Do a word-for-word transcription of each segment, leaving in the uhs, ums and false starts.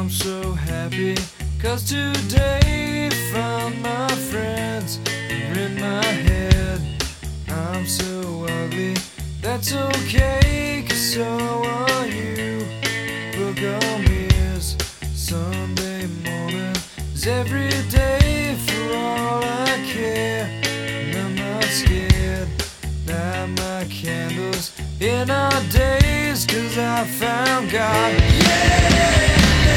I'm so happy, cause today found my friends are in my head. I'm so ugly, that's okay, cause so are you. Book on me is Sunday morning is every day for all I care. And I'm not scared, light my candles in our days, cause I found God. Yeah!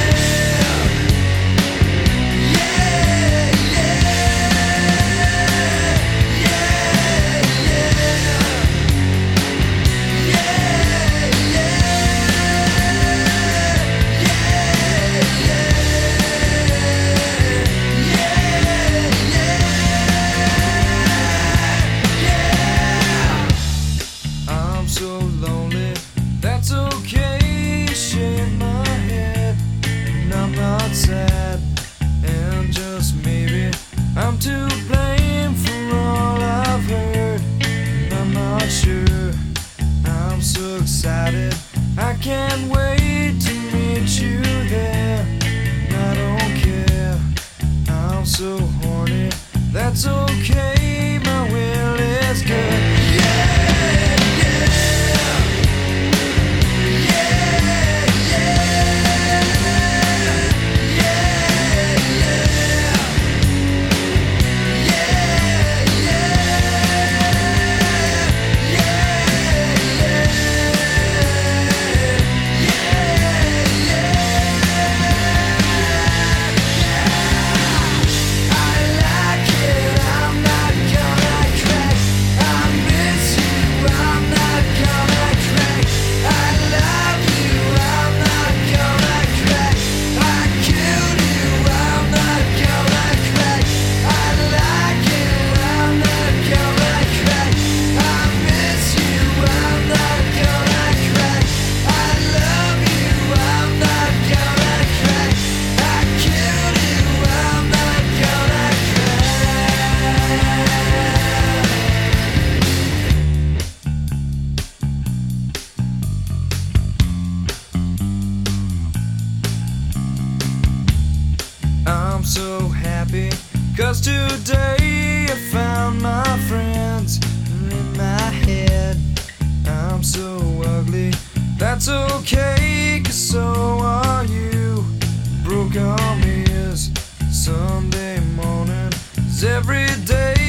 So lonely, that's okay, shake my head, and I'm not sad, and just maybe I'm to blame for all I've heard, and I'm not sure. I'm so excited, I can't wait to meet you there, and I don't care, I'm so horny, that's okay, my will is good. I'm so happy, cause today I found my friends in my head. I'm so ugly, that's okay, cause so are you. Broke on me is Sunday morning is every day.